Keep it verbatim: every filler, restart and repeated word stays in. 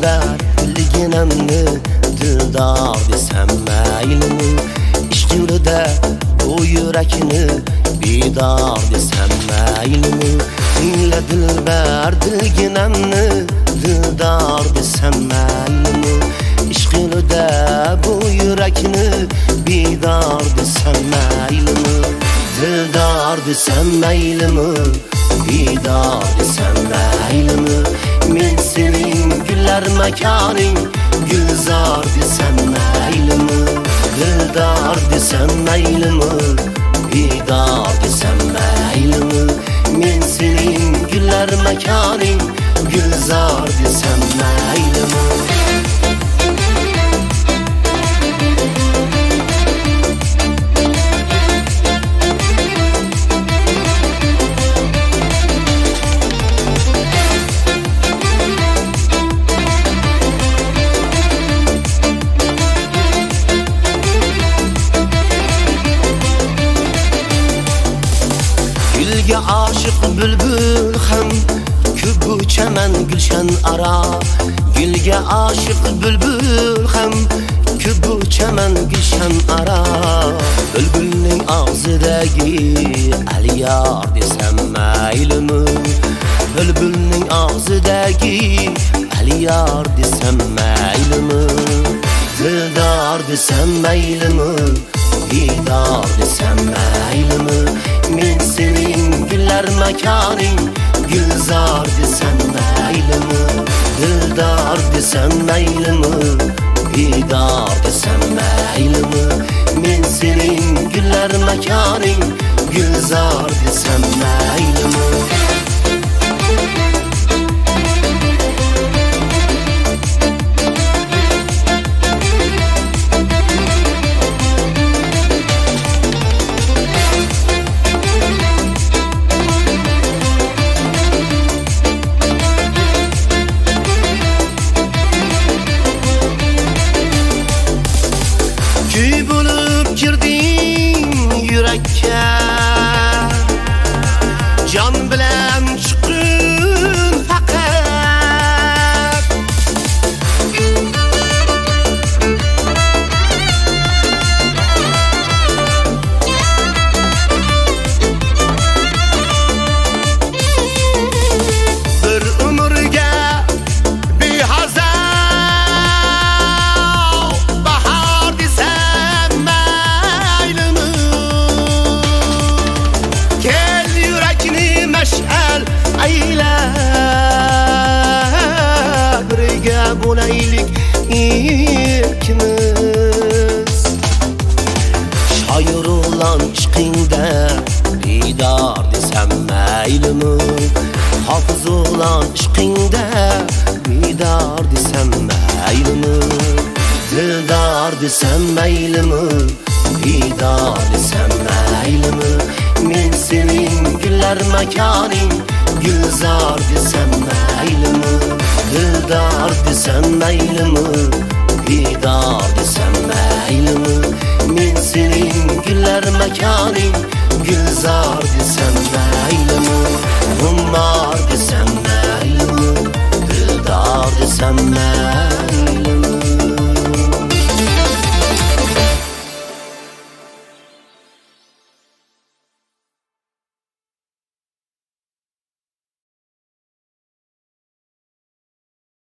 dilber dilginamni dildor desam maylimi ishqilida bu yurakni bidor desam maylimi tingla dilber dilginamni dildor desam maylimi ishqilida bu yurakni bidor desam maylimi dildor desam maylimi bidor desam maylimi men sening gullar makoning gulzor desam maylimi dildor desam maylimi bidor desam maylimi men sening gullar makoning gulzor desam maylimi Gülge aşık bülbül hem kübü çemen gülşen ara Gülge aşık bülbül hem kübü çemen gülşen ara Bülbülün ağzıdaki aliyar desem maylimi Bülbülün ağzıdaki aliyar desem maylimi Dildar desem maylimi Bidar desem maylimi men senin güllar makoning gulzor desam maylimi dildor desam maylimi bidor desam maylimi men senin güllar makoning gulzor desam maylimi Kuy bo'lib kirding yurakka jon bilan chiqin faqat bir umrga behazar birga bo'laylik ikimiz shoir olan ishqingda bidor desam maylimi hofiz olan ishqingda bidor desam maylimi dildor desam maylimi bidor desam maylimi men sening gullar makoning gulzor desam maylimi dildor desam maylimi